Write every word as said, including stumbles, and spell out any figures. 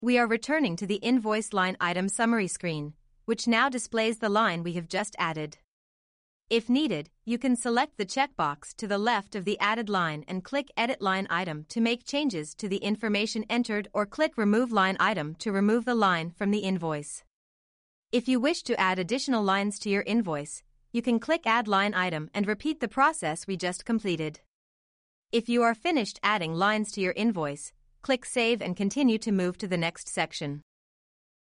We are returning to the invoice line item summary screen, which now displays the line we have just added. If needed, you can select the checkbox to the left of the added line and click Edit Line Item to make changes to the information entered, or click Remove Line Item to remove the line from the invoice. If you wish to add additional lines to your invoice, you can click Add Line Item and repeat the process we just completed. If you are finished adding lines to your invoice, click Save and continue to move to the next section.